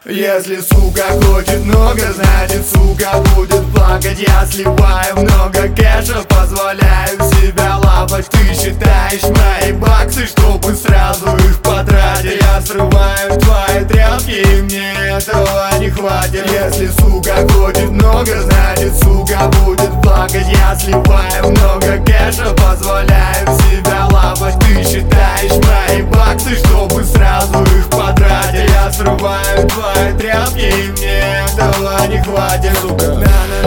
Если сука хочет много, значит сука будет плакать. Я сливаю много кэша, позволяю себя лапать. Ты считаешь мои баксы, чтобы сразу их потратить. Я срываю твои тряпки, и мне этого не хватит. Если сука хочет много, значит сука будет плакать. Я сливаю много кэша, позволяю себя лапать. Ты считаешь мои баксы, чтобы сразу их потратить. Я срываю твои тряпки, и мне этого не хватит, сука.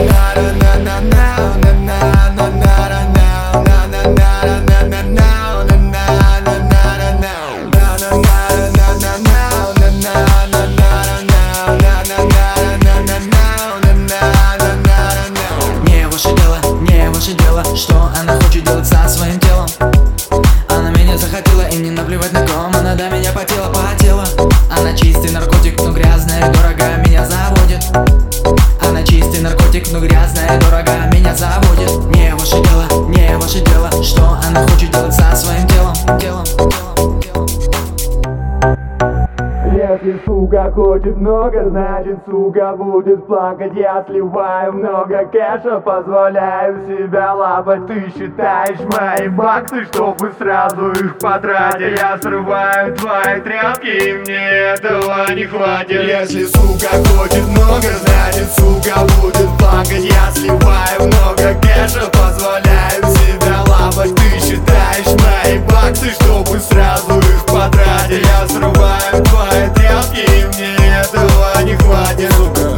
Не ваше дело, что она хочет делать со своим телом. Она меня захотела, и не наплевать на ком. Она до меня потела. Она чистый наркотик, но грязная и дорого меня заводит. Она чистый наркотик, но грязная и дорого меня заводит. Не ваше дело, что она хочет делать со своим телом. Если сука хочет много, значит сука будет плакать. Я сливаю много кэша, позволяю себя лапать. Ты считаешь мои баксы, чтобы сразу их потратить. Я срываю твои тряпки, и мне этого не хватит. Если сука хочет много, значит сука будет плакать. Я сливаю много кэша, позволяю себя лапать. Ты считаешь мои баксы, чтобы сразу их потратить. Я срываю твои тряпки, и мне этого не хватит, сука.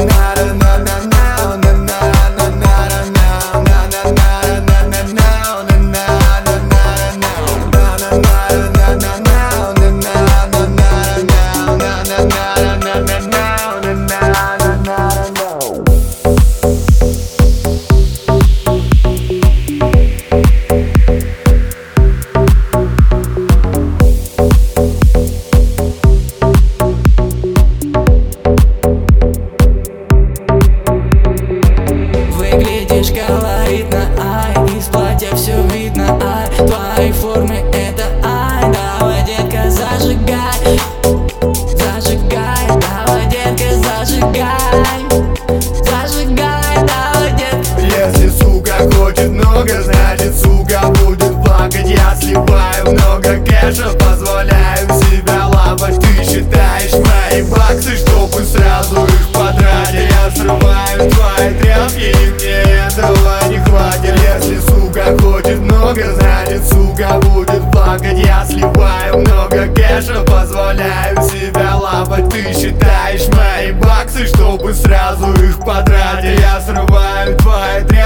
Выглядишь колоритно, ай, из платья все видно, ай, твои формы это ай, давай, детка, зажигай, давай, детка, зажигай, давай, детка. Если сука хочет много, значит сука будет плакать. Я сливаю много кэша, позволяю себя лапать. Ты считаешь мои баксы, чтобы сразу их потратить. Я срываю твои тряпки, и мне этого не хватит. Если сука хочет много, значит сука будет плакать. Я сливаю много кэша, позволяю себя лапать. Ты считаешь мои баксы, чтобы сразу их потратить. Я срываю твои тряпки.